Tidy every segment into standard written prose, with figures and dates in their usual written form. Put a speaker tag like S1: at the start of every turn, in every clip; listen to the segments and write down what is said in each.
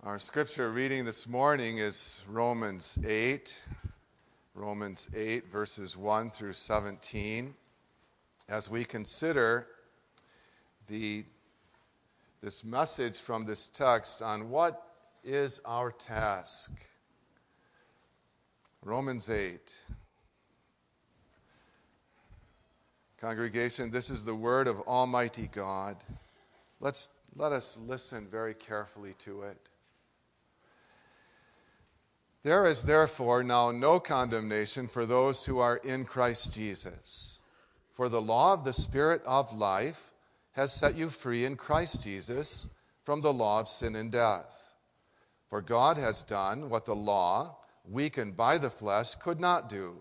S1: Our scripture reading this morning is Romans 8, verses 1 through 17. As we consider this message from this text on what is our task. Romans 8. Congregation, this is the word of Almighty God. Let us listen very carefully to it. There is therefore now no condemnation for those who are in Christ Jesus. For the law of the Spirit of life has set you free in Christ Jesus from the law of sin and death. For God has done what the law, weakened by the flesh, could not do.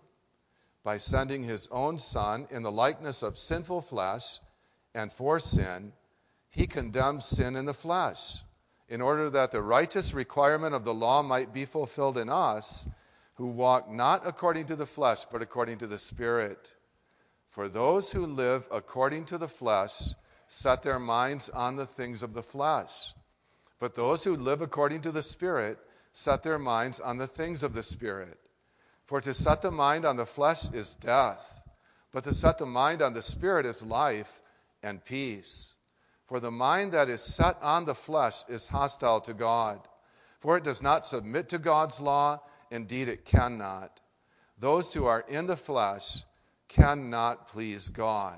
S1: By sending his own Son in the likeness of sinful flesh, and for sin, he condemned sin in the flesh, in order that the righteous requirement of the law might be fulfilled in us, who walk not according to the flesh, but according to the Spirit. For those who live according to the flesh set their minds on the things of the flesh. But those who live according to the Spirit set their minds on the things of the Spirit. For to set the mind on the flesh is death, but to set the mind on the Spirit is life and peace. For the mind that is set on the flesh is hostile to God, for it does not submit to God's law, indeed it cannot. Those who are in the flesh cannot please God.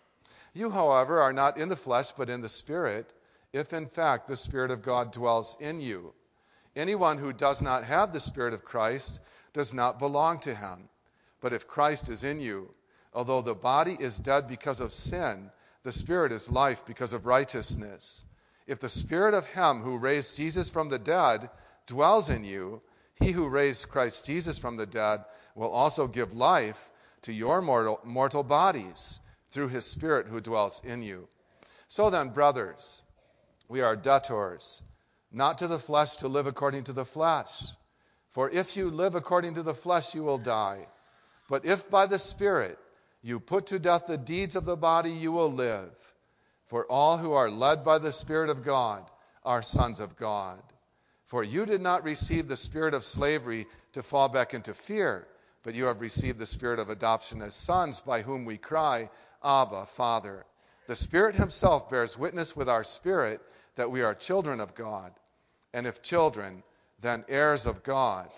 S1: You, however, are not in the flesh, but in the Spirit, if in fact the Spirit of God dwells in you. Anyone who does not have the Spirit of Christ does not belong to him. But if Christ is in you, although the body is dead because of sin, the Spirit is life because of righteousness. If the Spirit of him who raised Jesus from the dead dwells in you, he who raised Christ Jesus from the dead will also give life to your mortal bodies through his Spirit who dwells in you. So then, brothers, we are debtors, not to the flesh to live according to the flesh. For if you live according to the flesh, you will die. But if by the Spirit you put to death the deeds of the body, you will live. For all who are led by the Spirit of God are sons of God. For you did not receive the spirit of slavery to fall back into fear, but you have received the Spirit of adoption as sons, by whom we cry, Abba, Father. The Spirit himself bears witness with our spirit that we are children of God. And if children, then heirs of God.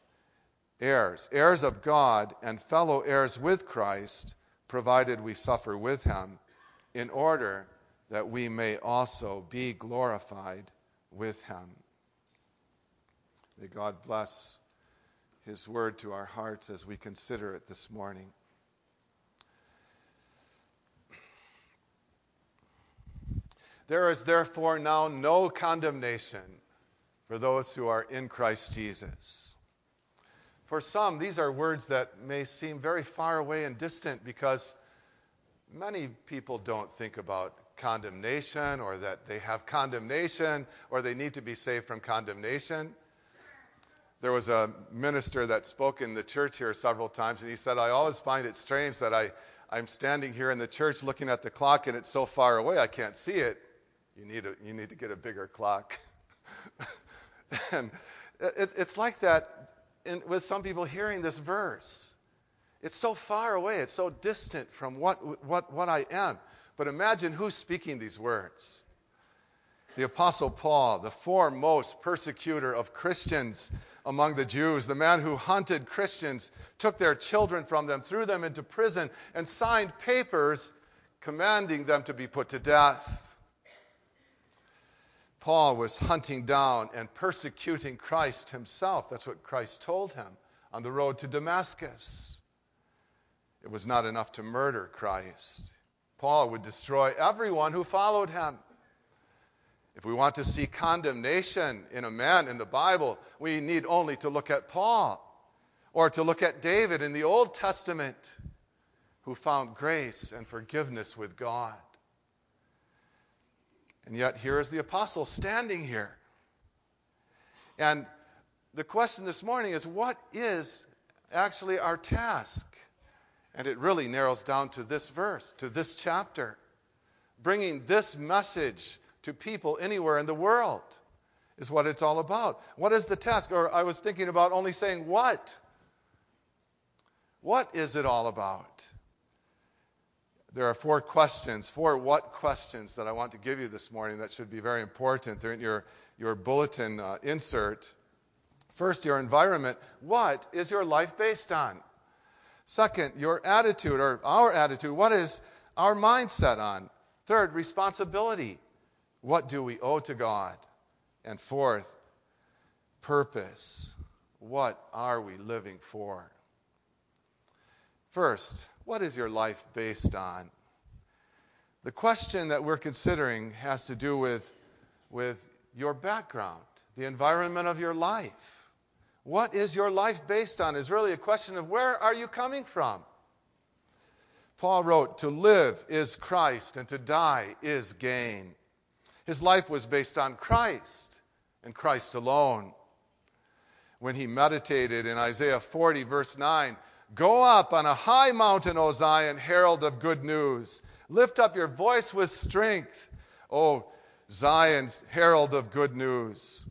S1: Heirs of God, and fellow heirs with Christ, provided we suffer with him, in order that we may also be glorified with him. May God bless his word to our hearts as we consider it this morning. There is therefore now no condemnation for those who are in Christ Jesus. For some, these are words that may seem very far away and distant because many people don't think about condemnation, or that they have condemnation, or they need to be saved from condemnation. There was a minister that spoke in the church here several times, and he said, I always find it strange that I'm standing here in the church looking at the clock and it's so far away I can't see it. You need to get a bigger clock. And it's like that with some people hearing this verse. It's so far away. It's so distant from what I am. But imagine who's speaking these words. The Apostle Paul, the foremost persecutor of Christians among the Jews, the man who hunted Christians, took their children from them, threw them into prison, and signed papers commanding them to be put to death. Paul was hunting down and persecuting Christ himself. That's what Christ told him on the road to Damascus. It was not enough to murder Christ. Paul would destroy everyone who followed him. If we want to see condemnation in a man in the Bible, we need only to look at Paul, or to look at David in the Old Testament, who found grace and forgiveness with God. And yet here is the apostle standing here. And the question this morning is, what is actually our task? And it really narrows down to this verse, to this chapter. Bringing this message to people anywhere in the world. is what it's all about. What is the task? Or I was thinking about only saying what. What is it all about? There are four what questions that I want to give you this morning that should be very important. They're in your bulletin insert. First, your environment. What is your life based on? Second, your attitude or our attitude. What is our mindset on? Third, responsibility. What do we owe to God? And fourth, purpose. What are we living for? First, what is your life based on? The question that we're considering has to do with your background, the environment of your life. What is your life based on is really a question of where are you coming from? Paul wrote, to live is Christ and to die is gain. His life was based on Christ and Christ alone. When he meditated in Isaiah 40, verse 9, go up on a high mountain, O Zion, herald of good news. Lift up your voice with strength, O Zion's herald of good news.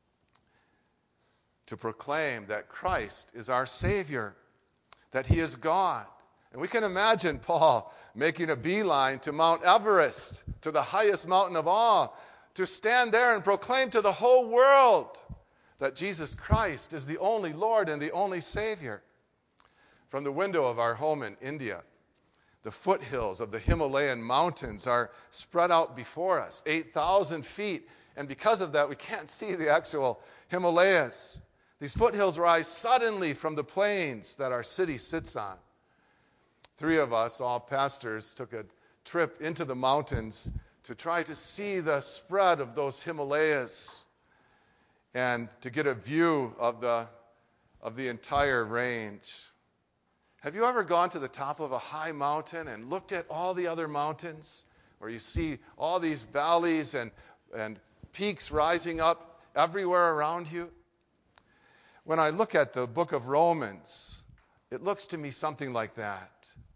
S1: To proclaim that Christ is our Savior, that He is God. And we can imagine Paul making a beeline to Mount Everest, to the highest mountain of all, to stand there and proclaim to the whole world that Jesus Christ is the only Lord and the only Savior. From the window of our home in India, the foothills of the Himalayan mountains are spread out before us, 8,000 feet. And because of that, we can't see the actual Himalayas. These foothills rise suddenly from the plains that our city sits on. 3 of us, all pastors, took a trip into the mountains to try to see the spread of those Himalayas and to get a view of the entire range. Have you ever gone to the top of a high mountain and looked at all the other mountains, where you see all these valleys and peaks rising up everywhere around you? When I look at the book of Romans, it looks to me something like that.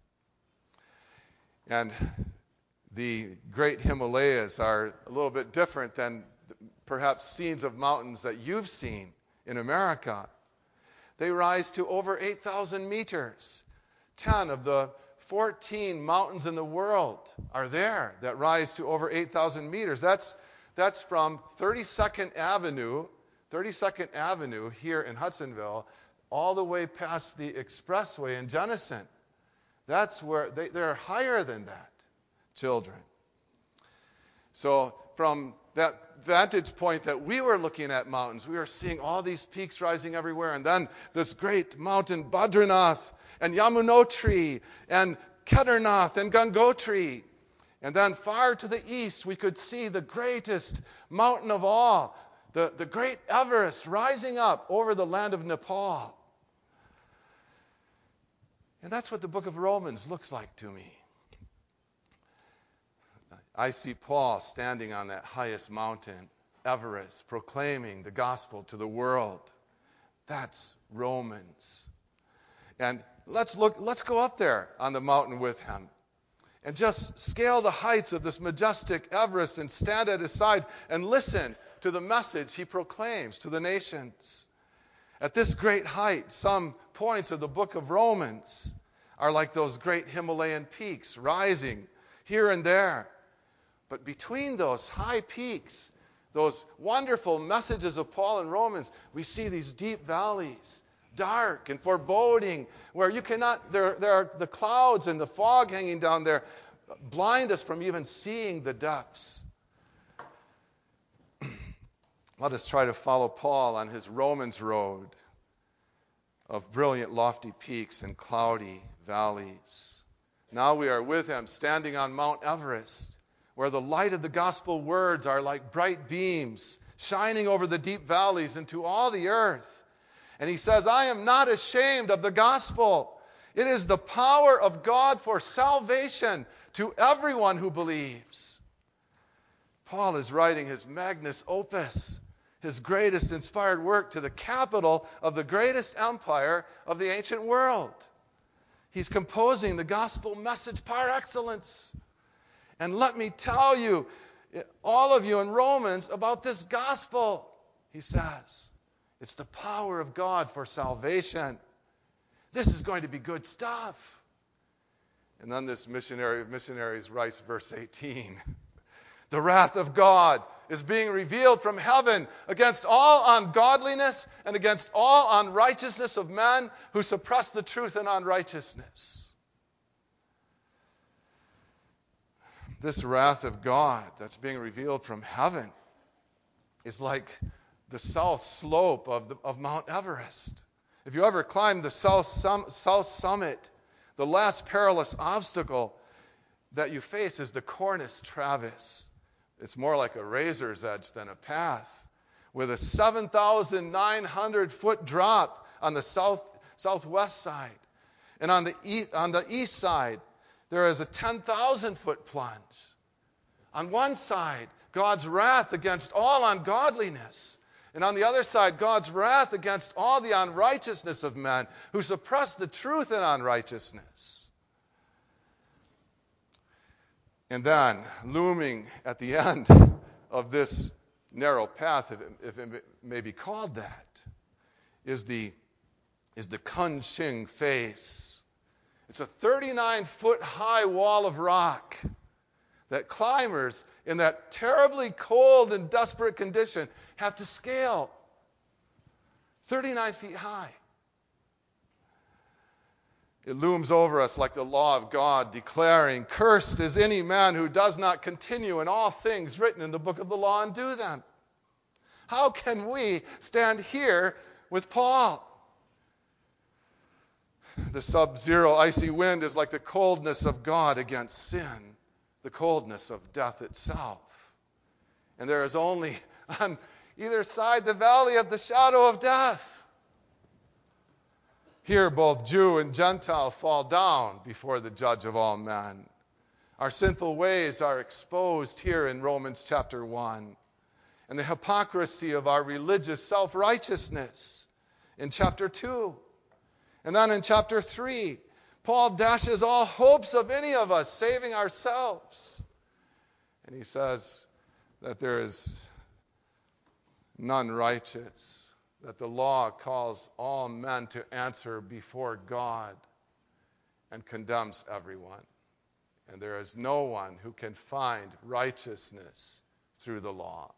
S1: And the great Himalayas are a little bit different than perhaps scenes of mountains that you've seen in America. They rise to over 8,000 meters. 10 of the 14 mountains in the world are there that rise to over 8,000 meters. That's from 32nd Avenue here in Hudsonville, all the way past the expressway in Jenison. That's where they're higher than that, children. So from that vantage point that we were looking at mountains, we were seeing all these peaks rising everywhere, and then this great mountain Badrinath and Yamunotri and Kedarnath and Gangotri. And then far to the east, we could see the greatest mountain of all, the great Everest rising up over the land of Nepal. And that's what the book of Romans looks like to me. I see Paul standing on that highest mountain, Everest, proclaiming the gospel to the world. That's Romans. And let's go up there on the mountain with him and just scale the heights of this majestic Everest and stand at his side and listen to the message he proclaims to the nations. At this great height, some points of the book of Romans are like those great Himalayan peaks rising here and there. But between those high peaks, those wonderful messages of Paul in Romans, we see these deep valleys, dark and foreboding, where you cannot, there are the clouds and the fog hanging down there, blind us from even seeing the depths. Let us try to follow Paul on his Romans road of brilliant, lofty peaks and cloudy valleys. Now we are with him standing on Mount Everest, where the light of the gospel words are like bright beams shining over the deep valleys into all the earth. And he says, I am not ashamed of the gospel. It is the power of God for salvation to everyone who believes. Paul is writing his magnus opus, his greatest inspired work, to the capital of the greatest empire of the ancient world. He's composing the gospel message par excellence. And let me tell you, all of you in Romans, about this gospel. he says. It's the power of God for salvation. This is going to be good stuff. And then this missionaries writes verse 18. The wrath of God is being revealed from heaven against all ungodliness and against all unrighteousness of men who suppress the truth in unrighteousness. This wrath of God that's being revealed from heaven is like the south slope of Mount Everest. If you ever climbed the south summit, the last perilous obstacle that you face is the Cornice Traverse. It's more like a razor's edge than a path, with a 7,900-foot drop on the southwest side. And on the east side, there is a 10,000-foot plunge. On one side, God's wrath against all ungodliness. And on the other side, God's wrath against all the unrighteousness of men who suppress the truth in unrighteousness. And then, looming at the end of this narrow path, if it may be called that, is the Kunching face. It's a 39-foot high wall of rock that climbers in that terribly cold and desperate condition have to scale. 39 feet high. It looms over us like the law of God, declaring, "Cursed is any man who does not continue in all things written in the book of the law and do them." How can we stand here with Paul? The sub-zero icy wind is like the coldness of God against sin, the coldness of death itself. And there is only on either side the valley of the shadow of death. Here both Jew and Gentile fall down before the judge of all men. Our sinful ways are exposed here in Romans chapter 1. And the hypocrisy of our religious self-righteousness in chapter 2. And then in chapter 3, Paul dashes all hopes of any of us saving ourselves. And he says that there is none righteous, that the law calls all men to answer before God and condemns everyone. And there is no one who can find righteousness through the law.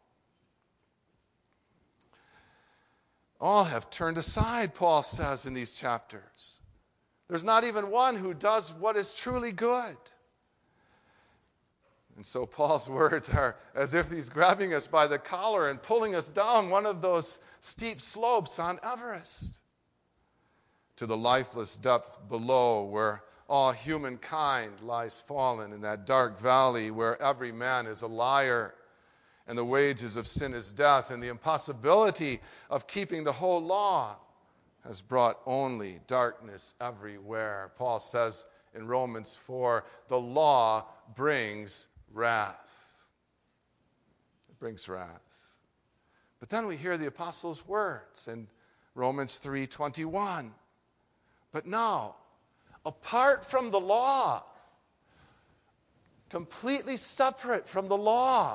S1: All have turned aside, Paul says in these chapters. There's not even one who does what is truly good. And so Paul's words are as if he's grabbing us by the collar and pulling us down one of those steep slopes on Everest to the lifeless depth below, where all humankind lies fallen in that dark valley where every man is a liar and the wages of sin is death, and the impossibility of keeping the whole law has brought only darkness everywhere. Paul says in Romans 4, the law brings wrath. It brings wrath. But then we hear the apostles' words in Romans 3:21. But now, apart from the law, completely separate from the law,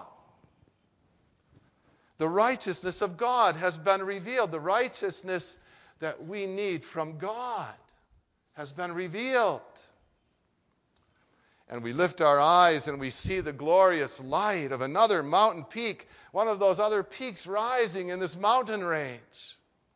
S1: the righteousness of God has been revealed. The righteousness that we need from God has been revealed. And we lift our eyes and we see the glorious light of another mountain peak, one of those other peaks rising in this mountain range.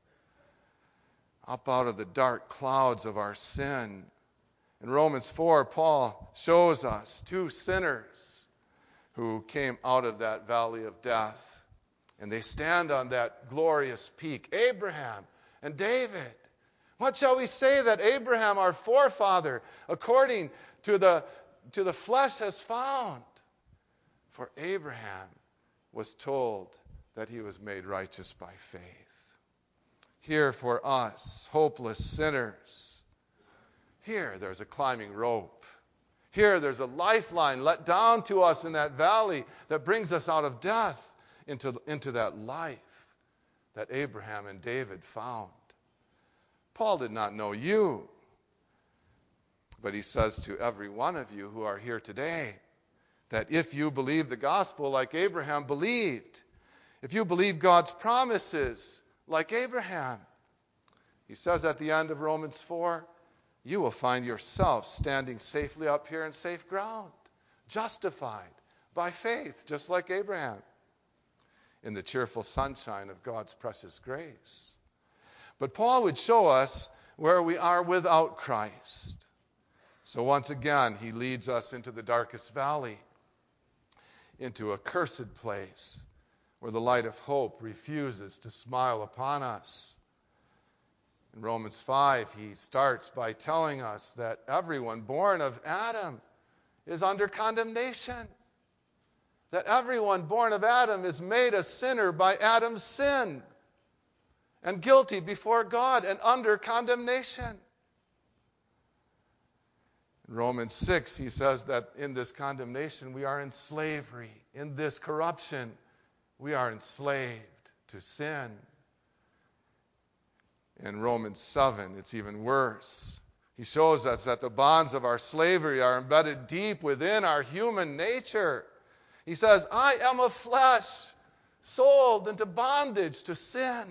S1: Up out of the dark clouds of our sin. In Romans 4, Paul shows us two sinners who came out of that valley of death. And they stand on that glorious peak, Abraham and David. What shall we say that Abraham, our forefather, according to the flesh has found? For Abraham was told that he was made righteous by faith. Here for us, hopeless sinners, here there's a climbing rope. Here there's a lifeline let down to us in that valley that brings us out of death into that life that Abraham and David found. Paul did not know you, but he says to every one of you who are here today that if you believe the gospel like Abraham believed, if you believe God's promises like Abraham, he says at the end of Romans 4, you will find yourself standing safely up here in safe ground, justified by faith, just like Abraham, in the cheerful sunshine of God's precious grace. But Paul would show us where we are without Christ. So once again, he leads us into the darkest valley, into a cursed place where the light of hope refuses to smile upon us. In Romans 5, he starts by telling us that everyone born of Adam is under condemnation. That everyone born of Adam is made a sinner by Adam's sin, and guilty before God and under condemnation. In Romans 6, he says that in this condemnation we are in slavery. In this corruption, we are enslaved to sin. In Romans 7, it's even worse. He shows us that the bonds of our slavery are embedded deep within our human nature. He says, I am of flesh, sold into bondage to sin.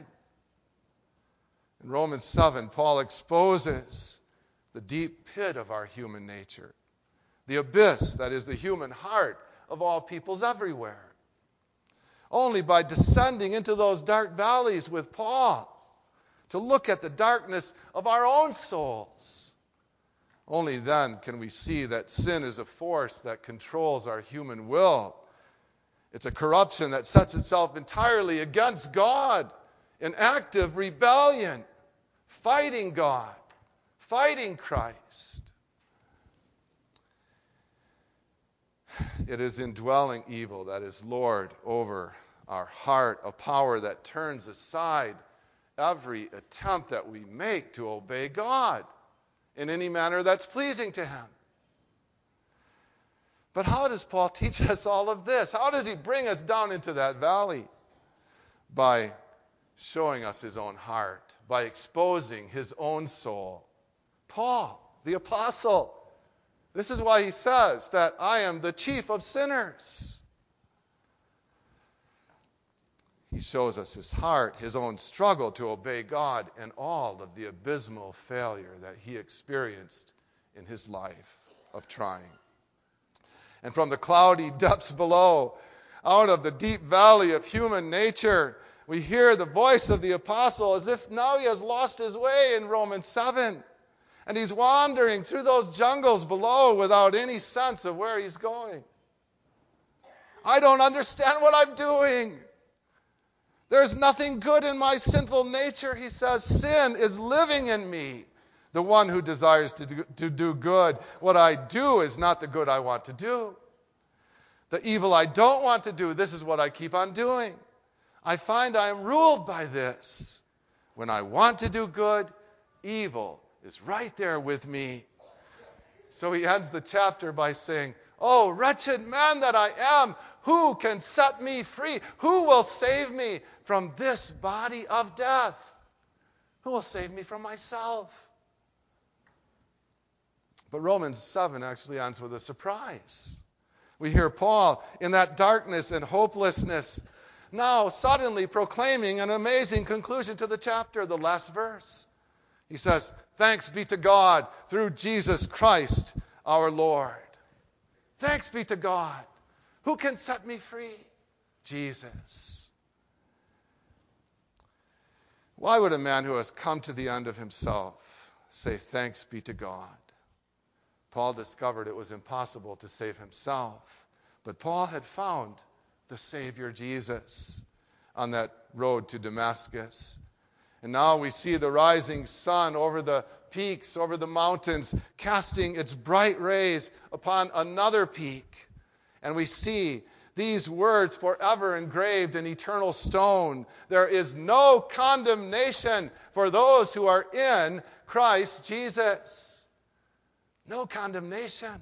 S1: In Romans 7, Paul exposes the deep pit of our human nature, the abyss that is the human heart of all peoples everywhere. Only by descending into those dark valleys with Paul, to look at the darkness of our own souls, only then can we see that sin is a force that controls our human will. It's a corruption that sets itself entirely against God in active rebellion, fighting God, fighting Christ. It is indwelling evil that is Lord over our heart, a power that turns aside every attempt that we make to obey God in any manner that's pleasing to Him. But how does Paul teach us all of this? How does he bring us down into that valley? By showing us his own heart, by exposing his own soul. Paul, the apostle, this is why he says that I am the chief of sinners. He shows us his heart, his own struggle to obey God, and all of the abysmal failure that he experienced in his life of trying. And from the cloudy depths below, out of the deep valley of human nature, we hear the voice of the apostle as if now he has lost his way in Romans 7. And he's wandering through those jungles below without any sense of where he's going. I don't understand what I'm doing. There's nothing good in my sinful nature, he says. Sin is living in me, the one who desires to do good. What I do is not the good I want to do. The evil I don't want to do, this is what I keep on doing. I find I am ruled by this. When I want to do good, evil is right there with me. So he ends the chapter by saying, oh, wretched man that I am, who can set me free? Who will save me from this body of death? Who will save me from myself? But Romans 7 actually ends with a surprise. We hear Paul in that darkness and hopelessness now suddenly proclaiming an amazing conclusion to the chapter, the last verse. He says, thanks be to God through Jesus Christ our Lord. Thanks be to God. Who can set me free? Jesus. Why would a man who has come to the end of himself say thanks be to God? Paul discovered it was impossible to save himself. But Paul had found the Savior Jesus on that road to Damascus. And now we see the rising sun over the peaks, over the mountains, casting its bright rays upon another peak. And we see these words forever engraved in eternal stone. There is no condemnation for those who are in Christ Jesus. No condemnation.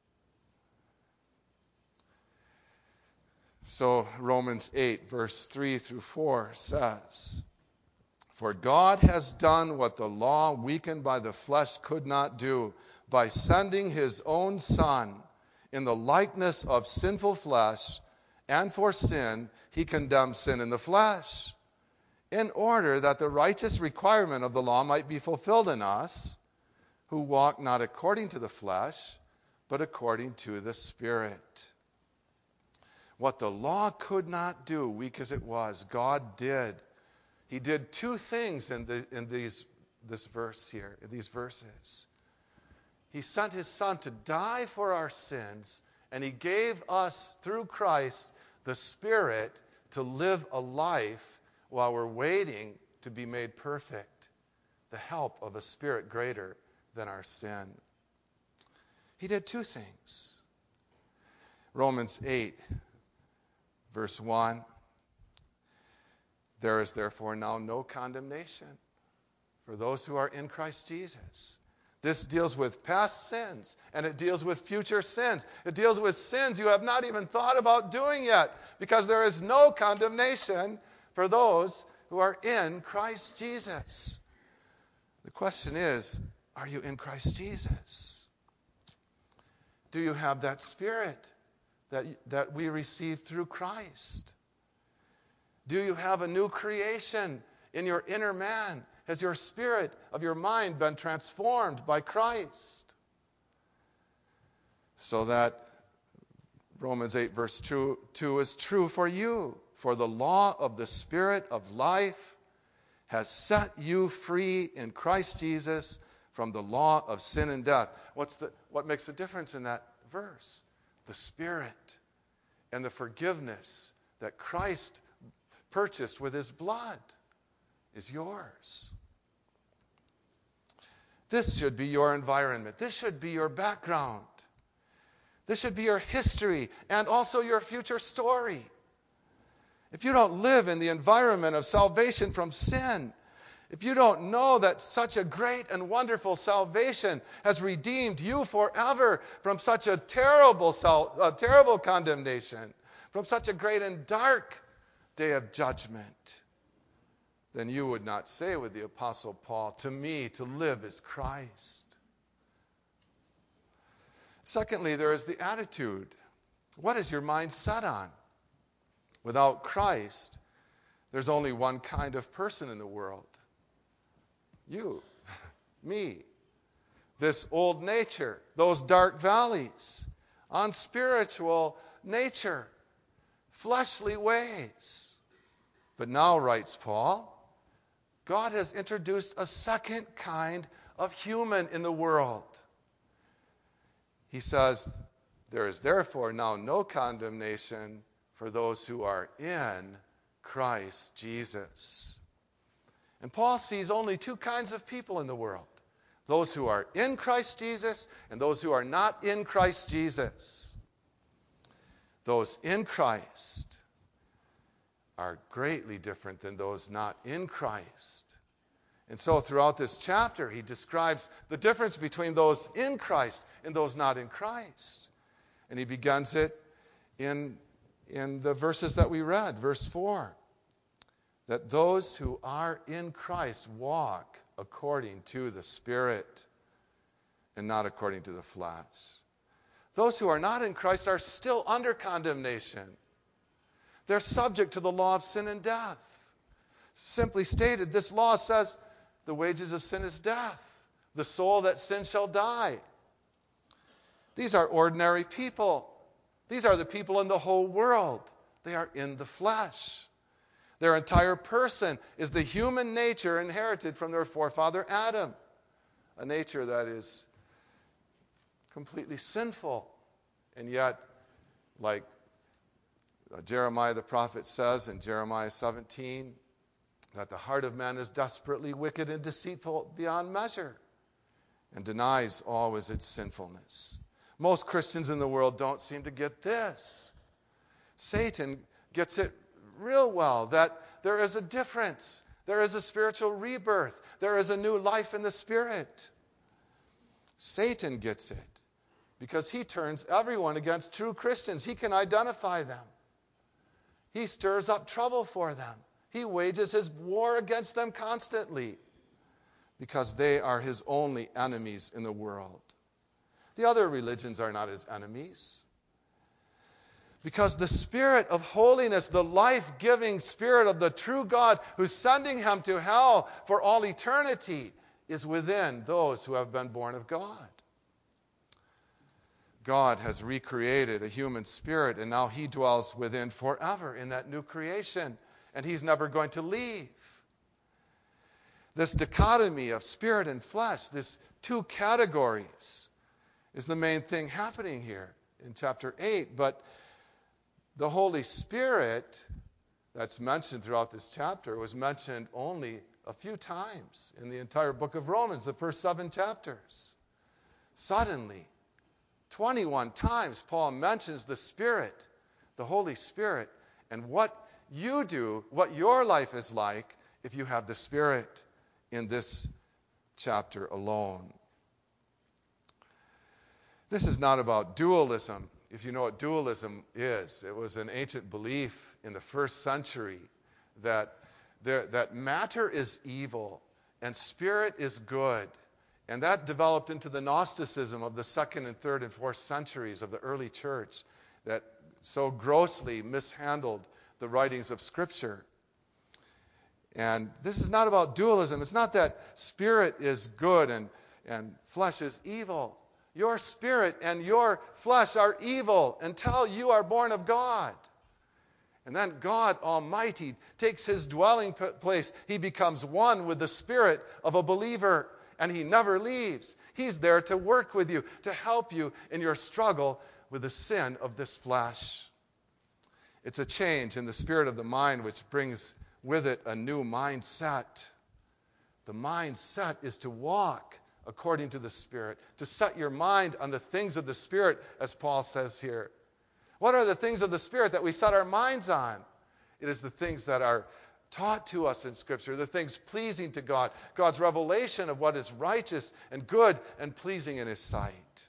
S1: So Romans 8, verse 3 through 4 says, for God has done what the law, weakened by the flesh, could not do, by sending his own Son in the likeness of sinful flesh, And for sin, he condemned sin in the flesh, in order that the righteous requirement of the law might be fulfilled in us, who walk not according to the flesh, but according to the Spirit. What the law could not do, weak as it was, God did. He did two things in this verse here, in these verses. He sent his Son to die for our sins, and he gave us, through Christ, the Spirit to live a life while we're waiting to be made perfect. The help of a Spirit greater than our sin. He did two things. Romans 8, verse 1. There is therefore now no condemnation for those who are in Christ Jesus. This deals with past sins, and it deals with future sins. It deals with sins you have not even thought about doing yet, because there is no condemnation for those who are in Christ Jesus. The question is, are you in Christ Jesus? Do you have that Spirit that we received through Christ? Do you have a new creation in your inner man? Has your spirit of your mind been transformed by Christ? So that Romans 8 verse 2 is true for you. For the law of the Spirit of life has set you free in Christ Jesus from the law of sin and death. What makes the difference in that verse? The Spirit and the forgiveness that Christ purchased with his blood is yours. This should be your environment. This should be your background. This should be your history and also your future story. If you don't live in the environment of salvation from sin, if you don't know that such a great and wonderful salvation has redeemed you forever from such a terrible condemnation, from such a great and dark day of judgment, then you would not say with the Apostle Paul, to me to live is Christ. Secondly, there is the attitude. What is your mind set on? Without Christ, there's only one kind of person in the world. You, me, this old nature, those dark valleys, unspiritual nature, fleshly ways. But now, writes Paul, God has introduced a second kind of human in the world. He says, there is therefore now no condemnation for those who are in Christ Jesus. And Paul sees only two kinds of people in the world. Those who are in Christ Jesus and those who are not in Christ Jesus. Those in Christ are greatly different than those not in Christ. And so throughout this chapter, he describes the difference between those in Christ and those not in Christ. And he begins it in the verses that we read, verse 4. That those who are in Christ walk according to the Spirit and not according to the flesh. Those who are not in Christ are still under condemnation. They're subject to the law of sin and death. Simply stated, this law says the wages of sin is death. The soul that sins shall die. These are ordinary people. These are the people in the whole world. They are in the flesh. Their entire person is the human nature inherited from their forefather Adam. A nature that is completely sinful. And yet, like Jeremiah the prophet says in Jeremiah 17, that the heart of man is desperately wicked and deceitful beyond measure and denies always its sinfulness. Most Christians in the world don't seem to get this. Satan gets it real well, that there is a difference. There is a spiritual rebirth. There is a new life in the Spirit. Satan gets it because he turns everyone against true Christians. He can identify them. He stirs up trouble for them. He wages his war against them constantly because they are his only enemies in the world. The other religions are not his enemies. Because the Spirit of holiness, the life-giving Spirit of the true God who's sending him to hell for all eternity, is within those who have been born of God. God has recreated a human spirit, and now he dwells within forever in that new creation, and he's never going to leave. This dichotomy of spirit and flesh, this two categories, is the main thing happening here in chapter 8. But the Holy Spirit that's mentioned throughout this chapter was mentioned only a few times in the entire book of Romans, the first 7 chapters. Suddenly, 21 times Paul mentions the Spirit, the Holy Spirit, and what you do, what your life is like if you have the Spirit in this chapter alone. This is not about dualism. If you know what dualism is, it was an ancient belief in the first century that matter is evil and spirit is good. And that developed into the Gnosticism of the 2nd and 3rd and 4th centuries of the early church that so grossly mishandled the writings of Scripture. And this is not about dualism. It's not that spirit is good and flesh is evil. Your spirit and your flesh are evil until you are born of God. And then God Almighty takes his dwelling place. He becomes one with the spirit of a believer, and he never leaves. He's there to work with you, to help you in your struggle with the sin of this flesh. It's a change in the spirit of the mind which brings with it a new mindset. The mindset is to walk according to the Spirit, to set your mind on the things of the Spirit, as Paul says here. What are the things of the Spirit that we set our minds on? It is the things that are taught to us in Scripture, the things pleasing to God, God's revelation of what is righteous and good and pleasing in his sight.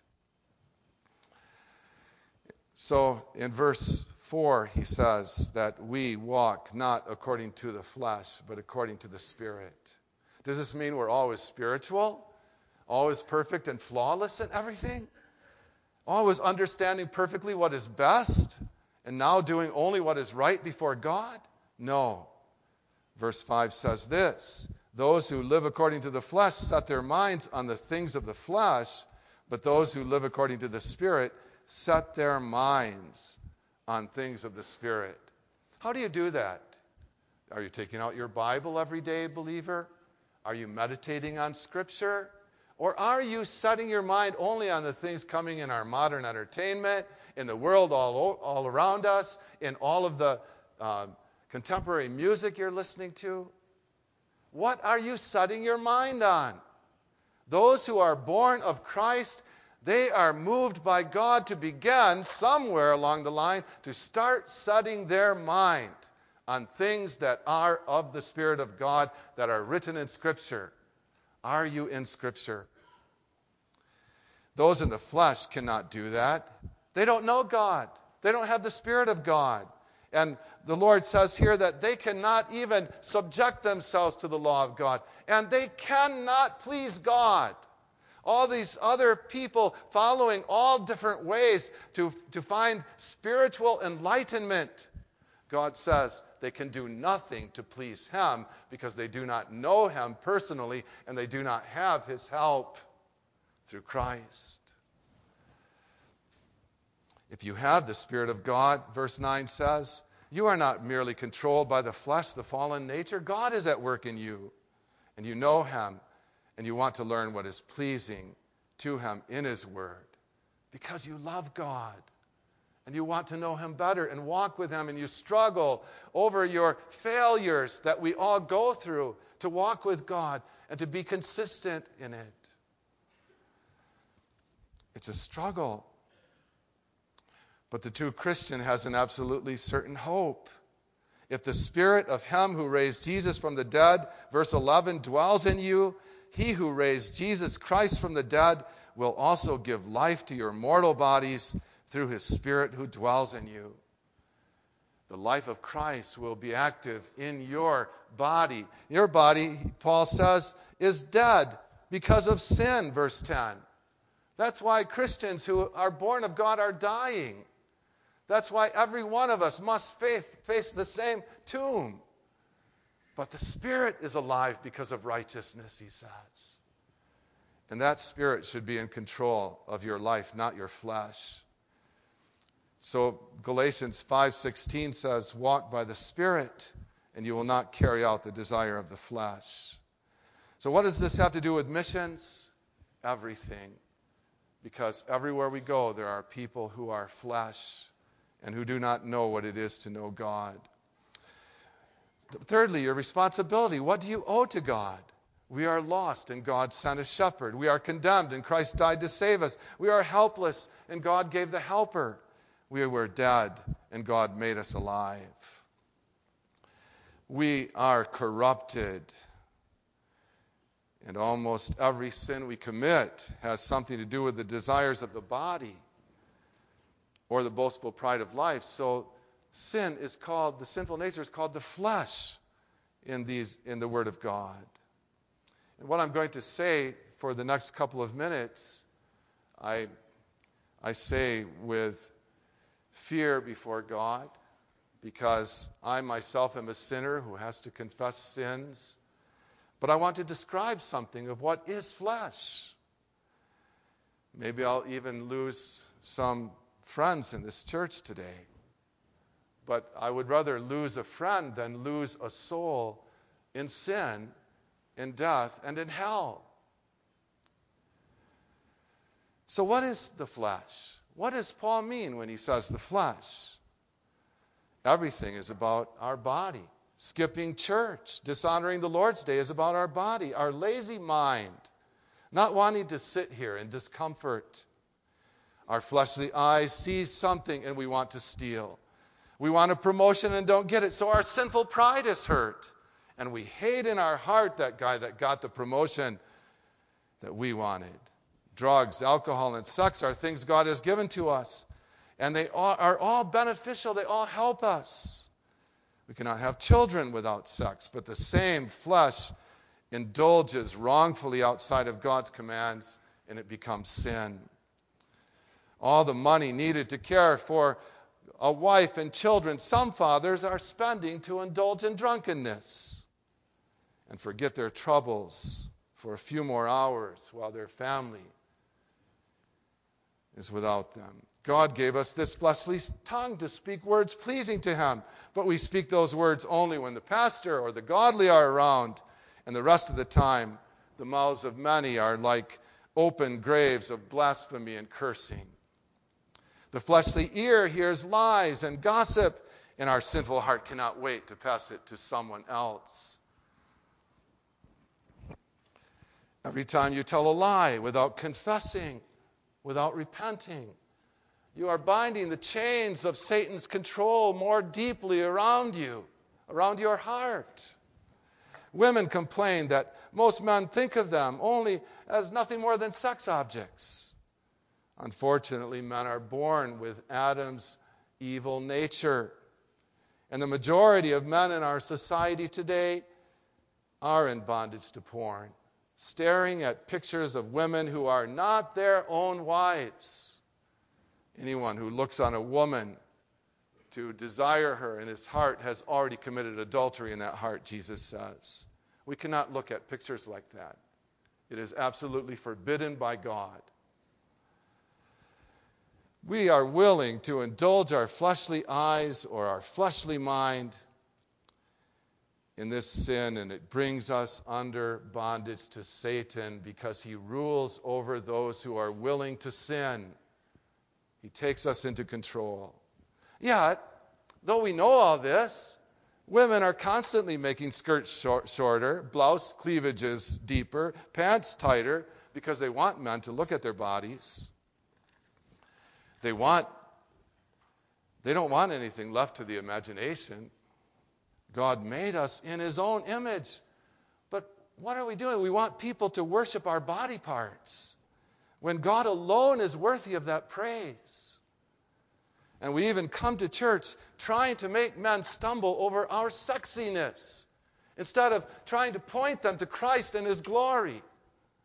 S1: So in verse 4, he says that we walk not according to the flesh, but according to the Spirit. Does this mean we're always spiritual? Always perfect and flawless in everything? Always understanding perfectly what is best and now doing only what is right before God? No. Verse 5 says this: those who live according to the flesh set their minds on the things of the flesh, but those who live according to the Spirit set their minds on things of the Spirit. How do you do that? Are you taking out your Bible every day, believer? Are you meditating on Scripture? Or are you setting your mind only on the things coming in our modern entertainment, in the world all around us, in all of the contemporary music you're listening to? What are you setting your mind on? Those who are born of Christ, they are moved by God to begin somewhere along the line to start setting their mind on things that are of the Spirit of God, that are written in Scripture. Are you in Scripture? Those in the flesh cannot do that. They don't know God. They don't have the Spirit of God. And the Lord says here that they cannot even subject themselves to the law of God. And they cannot please God. All these other people following all different ways to find spiritual enlightenment. God says they can do nothing to please him because they do not know him personally and they do not have his help through Christ. If you have the Spirit of God, verse 9 says, you are not merely controlled by the flesh, the fallen nature. God is at work in you, and you know him, and you want to learn what is pleasing to him in his word because you love God. And you want to know him better and walk with him, and you struggle over your failures that we all go through to walk with God and to be consistent in it. It's a struggle. But the true Christian has an absolutely certain hope. If the Spirit of him who raised Jesus from the dead, verse 11, dwells in you, he who raised Jesus Christ from the dead will also give life to your mortal bodies through his Spirit who dwells in you. The life of Christ will be active in your body. Your body, Paul says, is dead because of sin, verse 10. That's why Christians who are born of God are dying. That's why every one of us must face the same tomb. But the Spirit is alive because of righteousness, he says. And that Spirit should be in control of your life, not your flesh. So Galatians 5:16 says, walk by the Spirit, and you will not carry out the desire of the flesh. So what does this have to do with missions? Everything. Because everywhere we go, there are people who are flesh and who do not know what it is to know God. Thirdly, your responsibility. What do you owe to God? We are lost, and God sent a shepherd. We are condemned, and Christ died to save us. We are helpless, and God gave the helper. We were dead, and God made us alive. We are corrupted, and almost every sin we commit has something to do with the desires of the body or the boastful pride of life. So sin is called, the sinful nature is called the flesh in the Word of God. And what I'm going to say for the next couple of minutes, I say with fear before God, because I myself am a sinner who has to confess sins. But I want to describe something of what is flesh. Maybe I'll even lose some friends in this church today. But I would rather lose a friend than lose a soul in sin, in death, and in hell. So what is the flesh? What does Paul mean when he says the flesh? Everything is about our body. Skipping church, dishonoring the Lord's Day is about our body, our lazy mind, not wanting to sit here in discomfort. Our fleshly eyes see something and we want to steal. We want a promotion and don't get it, so our sinful pride is hurt. And we hate in our heart that guy that got the promotion that we wanted. Drugs, alcohol, and sex are things God has given to us. And they are all beneficial. They all help us. We cannot have children without sex, but the same flesh indulges wrongfully outside of God's commands, and it becomes sin. All the money needed to care for a wife and children, some fathers are spending to indulge in drunkenness and forget their troubles for a few more hours while their family is without them. God gave us this fleshly tongue to speak words pleasing to Him, but we speak those words only when the pastor or the godly are around, and the rest of the time the mouths of many are like open graves of blasphemy and cursing. The fleshly ear hears lies and gossip, and our sinful heart cannot wait to pass it to someone else. Every time you tell a lie without confessing, without repenting, you are binding the chains of Satan's control more deeply around you, around your heart. Women complain that most men think of them only as nothing more than sex objects. Unfortunately, men are born with Adam's evil nature. And the majority of men in our society today are in bondage to porn, staring at pictures of women who are not their own wives. Anyone who looks on a woman to desire her in his heart has already committed adultery in that heart, Jesus says. We cannot look at pictures like that. It is absolutely forbidden by God. We are willing to indulge our fleshly eyes or our fleshly mind in this sin, and it brings us under bondage to Satan because he rules over those who are willing to sin. He takes us into control. Yet, though we know all this, women are constantly making skirts shorter, blouse cleavages deeper, pants tighter, because they want men to look at their bodies. They don't want anything left to the imagination. God made us in His own image. But what are we doing? We want people to worship our body parts when God alone is worthy of that praise. And we even come to church trying to make men stumble over our sexiness instead of trying to point them to Christ and His glory.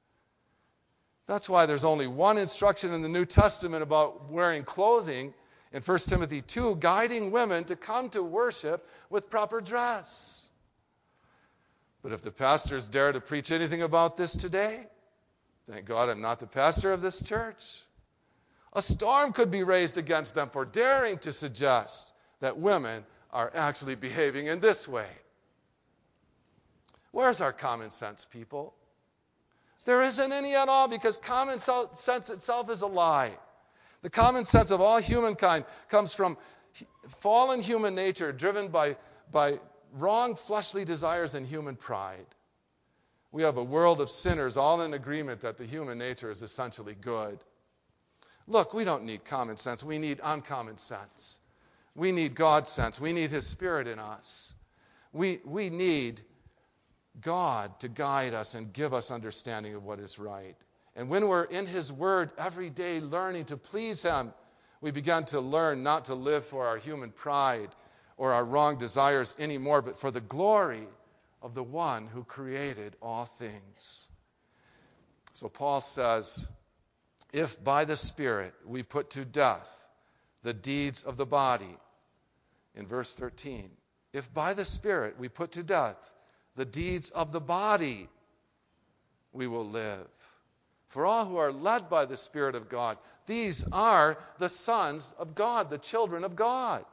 S1: That's why there's only one instruction in the New Testament about wearing clothing, In 1 Timothy 2, guiding women to come to worship with proper dress. But if the pastors dare to preach anything about this today, thank God I'm not the pastor of this church. A storm could be raised against them for daring to suggest that women are actually behaving in this way. Where's our common sense, people? There isn't any at all, because common sense itself is a lie. The common sense of all humankind comes from fallen human nature driven by wrong fleshly desires and human pride. We have a world of sinners all in agreement that the human nature is essentially good. Look, we don't need common sense. We need uncommon sense. We need God's sense. We need His Spirit in us. We need God to guide us and give us understanding of what is right. And when we're in His Word every day learning to please Him, we begin to learn not to live for our human pride or our wrong desires anymore, but for the glory of the one who created all things. So Paul says, if by the Spirit we put to death the deeds of the body, in verse 13, if by the Spirit we put to death the deeds of the body, we will live. For all who are led by the Spirit of God, these are the sons of God, the children of God.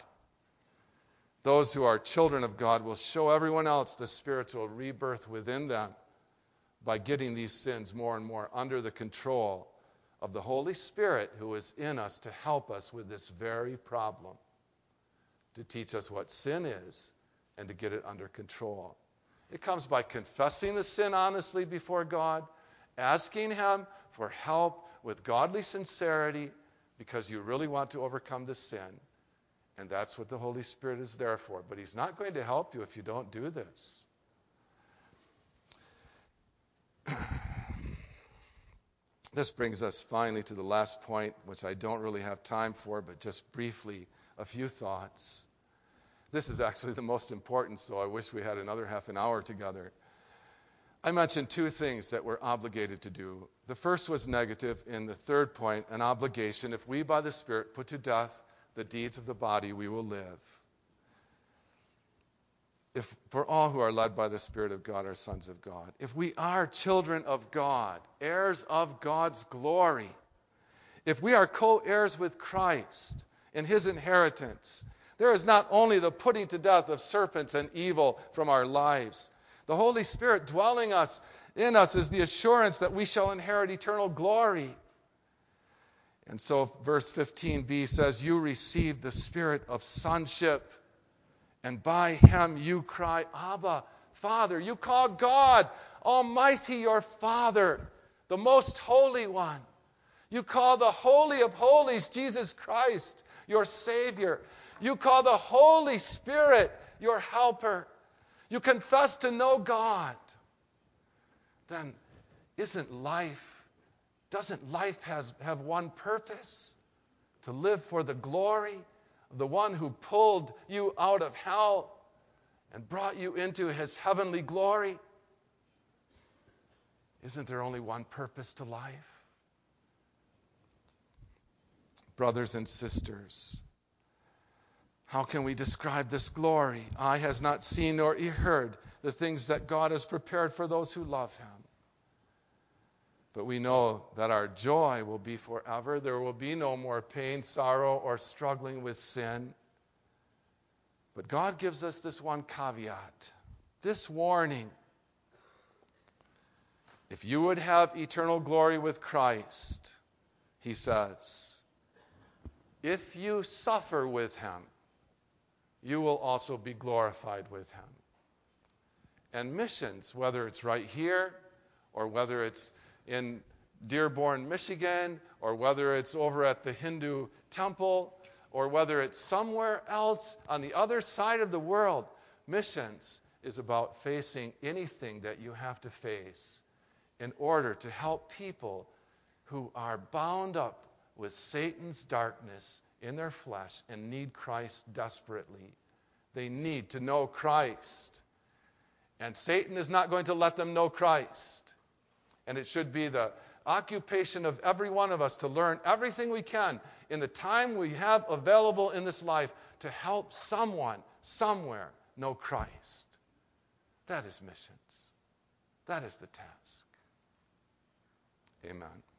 S1: Those who are children of God will show everyone else the spiritual rebirth within them by getting these sins more and more under the control of the Holy Spirit who is in us to help us with this very problem, to teach us what sin is and to get it under control. It comes by confessing the sin honestly before God, asking Him for help with godly sincerity because you really want to overcome the sin. And that's what the Holy Spirit is there for. But He's not going to help you if you don't do this. This brings us finally to the last point, which I don't really have time for, but just briefly, a few thoughts. This is actually the most important, so I wish we had another half an hour together. I mentioned two things that we're obligated to do. The first was negative. In the third point, an obligation. If we by the Spirit put to death the deeds of the body, we will live. If for all who are led by the Spirit of God are sons of God. If we are children of God, heirs of God's glory, if we are co-heirs with Christ in His inheritance, there is not only the putting to death of serpents and evil from our lives. The Holy Spirit dwelling in us is the assurance that we shall inherit eternal glory. And so verse 15b says, you receive the spirit of sonship, and by Him you cry, Abba, Father. You call God Almighty your Father, the Most Holy One. You call the Holy of Holies, Jesus Christ, your Savior. You call the Holy Spirit your Helper. You confess to know God. Then doesn't life have one purpose? To live for the glory of the one who pulled you out of hell and brought you into His heavenly glory? Isn't there only one purpose to life? Brothers and sisters, how can we describe this glory? Eye has not seen nor ear heard the things that God has prepared for those who love Him. But we know that our joy will be forever. There will be no more pain, sorrow, or struggling with sin. But God gives us this one caveat, this warning. If you would have eternal glory with Christ, He says, if you suffer with Him, you will also be glorified with Him. And missions, whether it's right here or whether it's in Dearborn, Michigan, or whether it's over at the Hindu temple, or whether it's somewhere else on the other side of the world, missions is about facing anything that you have to face in order to help people who are bound up with Satan's darkness in their flesh and need Christ desperately. They need to know Christ. And Satan is not going to let them know Christ. And it should be the occupation of every one of us to learn everything we can in the time we have available in this life to help someone, somewhere, know Christ. That is missions. That is the task. Amen.